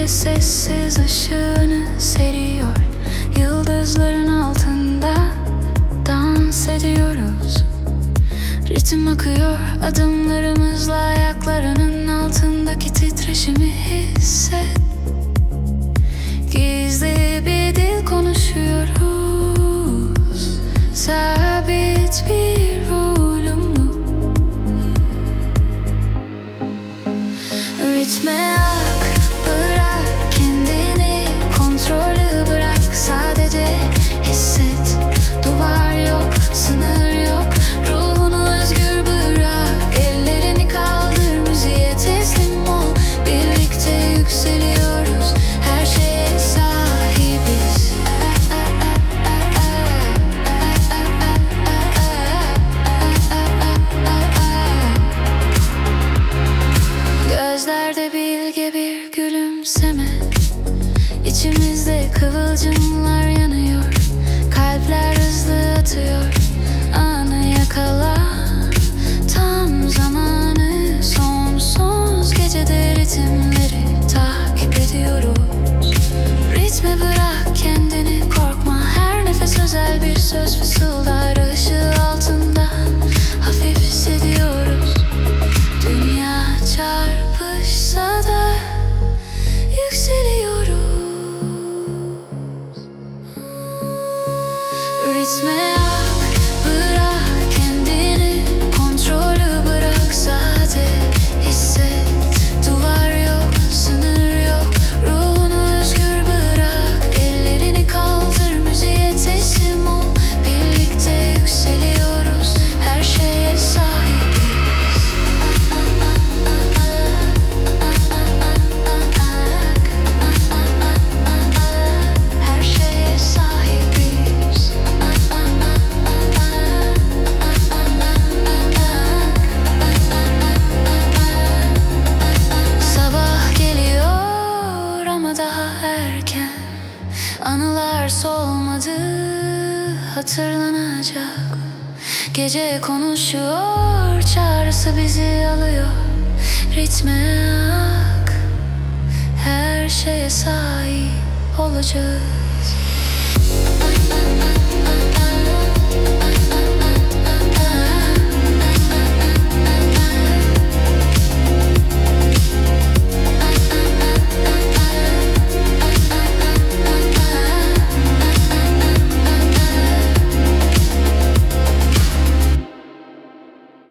sessiz ışığını seriyor. Yıldızların altında dans ediyoruz. Ritim akıyor adımlarımızla, ayaklarının altındaki titreşimi hisset. Gizli bir dil konuşuyoruz, sabit bir volümle. Ritme ak, bırak kendini, kontrolü bırak, sadece hisset. Duvar yok, sınır yok, ruhunu özgür bırak. Ellerini kaldır, müziğe teslim ol. Birlikte yükseliyoruz, her şeye sahibiz. Gözlerde bilge bir gülümseme, İçimizde kıvılcımlar yanıyor. Kalpler hızlı atıyor, anı yakala. Tam zamanı, sonsuz gecede ritimleri takip ediyoruz. Ritme bırak kendini, korkma, her nefes özel bir söz fısıldar. Işığı altında hafif hissediyoruz. Dünya çarpışsa da yükseliyoruz. Ritme ak, bırak kendini, kontrolü bırak, sadece hisset. Duvar yok, sınır yok, ruhunu özgür bırak. Ellerini kaldır, müziğe teslim ol. Birlikte yükseliyoruz, her şeye sahibiz. Her şeye sahibiz. Sabah geliyor ama daha erken. Anılar solmadı, hatırlanacak. Gece konuşuyor, çağrısı bizi alıyor. Ritme ak, her şeye sahip olacağız.